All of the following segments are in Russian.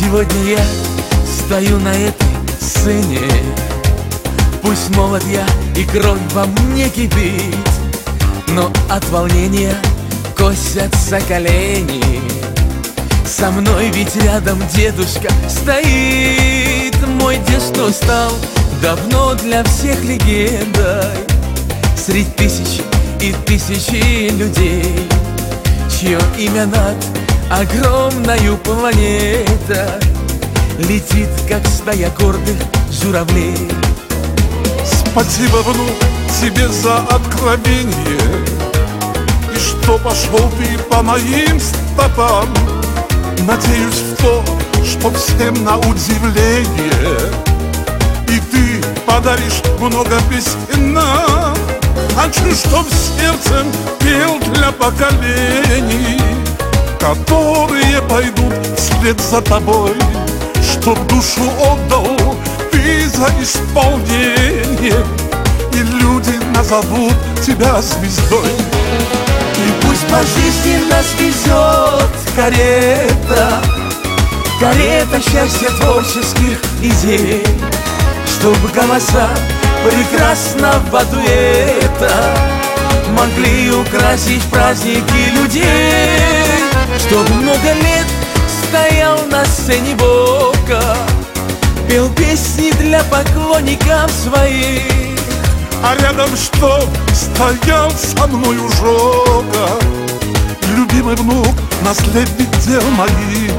Сегодня я стою на этой сцене. Пусть молод я и кровь во мне кипит, но от волнения косятся колени. Со мной ведь рядом дедушка стоит. Мой дед, что стал давно для всех легендой, средь тысячи и тысячи людей, чье имя над огромною планетой летит, как стая гордых журавлей. Спасибо, внук, тебе за откровение, и что пошел ты по моим стопам. Надеюсь в то, что всем на удивление и ты подаришь много песен нам. Хочу, чтоб сердцем пел для поколений, которые пойдут вслед за тобой, чтоб душу отдал ты за исполнение, и люди назовут тебя звездой. И пусть по жизни нас везет карета, карета счастья творческих идей, чтобы голоса прекрасного дуэта могли украсить праздники людей, чтобы много лет стоял на сцене Бока, пел песни для поклонников своих, а рядом чтоб стоял со мною Жога, любимый внук, наследник дел моих.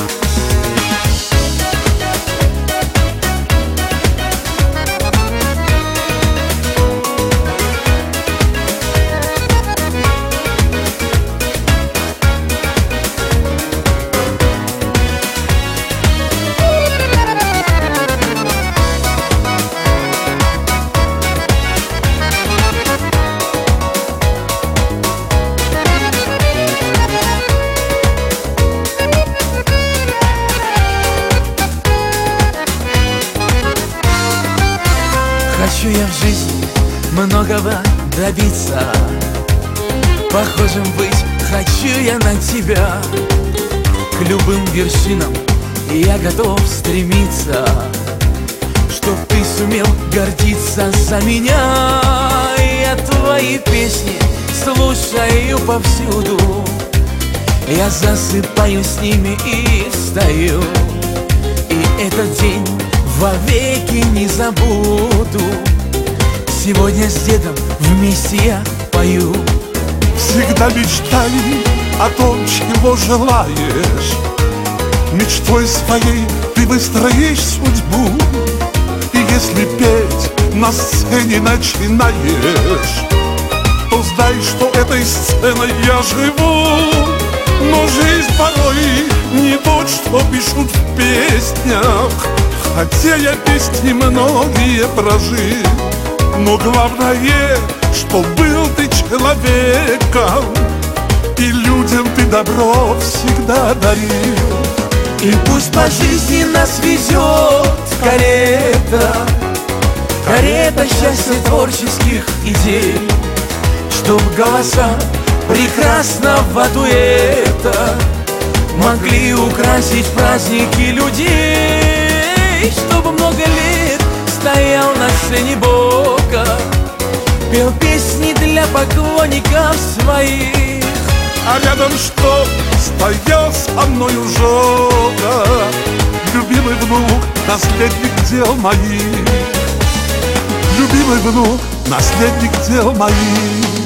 Хочу я в жизни многого добиться, похожим быть хочу я на тебя. К любым вершинам я готов стремиться, чтоб ты сумел гордиться за меня. Я твои песни слушаю повсюду, я засыпаю с ними и встаю, и этот день вовеки не забуду. Сегодня с дедом вместе я пою. Всегда мечтали о том, чего желаешь, мечтой своей ты выстроишь судьбу. И если петь на сцене начинаешь, то знай, что этой сценой я живу. Но жизнь порой не то, что пишут в песнях, хотя я песни многие прожил. Но главное, что был ты человеком, и людям ты добро всегда дарил. И пусть по жизни нас везет карета, карета счастья творческих идей, чтоб голоса прекрасного дуэта могли украсить праздники людей, чтобы много лет стоял на сцене Бока, пел песни для поклонников своих, а рядом чтоб стоял со мною Жога, любимый внук, наследник дел моих. Любимый внук, наследник дел моих.